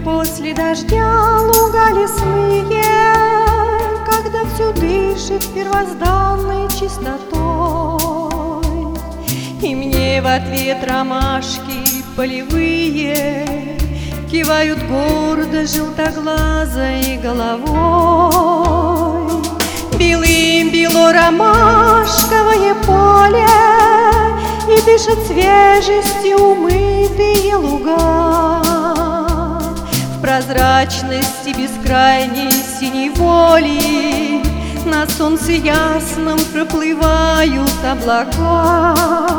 после дождя луга лесные, когда все дышит первозданной чистотой. И мне в ответ ромашки полевые кивают гордо желтоглазой головой. Белым-бело ромашковое поле, и дышат свежестью умытые луга. В прозрачности бескрайней синей воли на солнце ясном проплывают облака.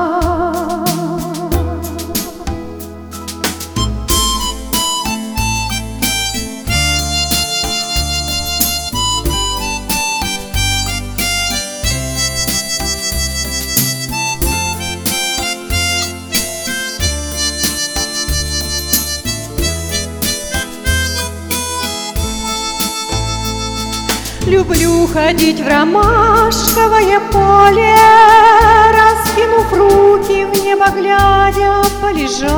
Люблю ходить в ромашковое поле, раскинув руки в небо глядя, полежать,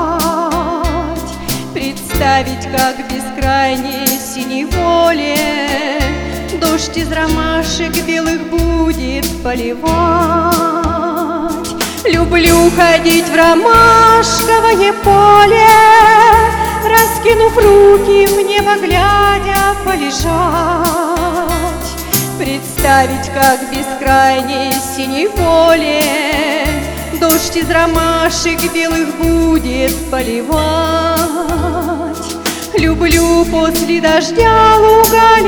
представить, как в бескрайней синей воле дождь из ромашек белых будет поливать. Люблю ходить в ромашковое поле, раскинув руки в небо глядя, полежать, представить, как в бескрайней синей поле дождь из ромашек белых будет поливать. Люблю после дождя луга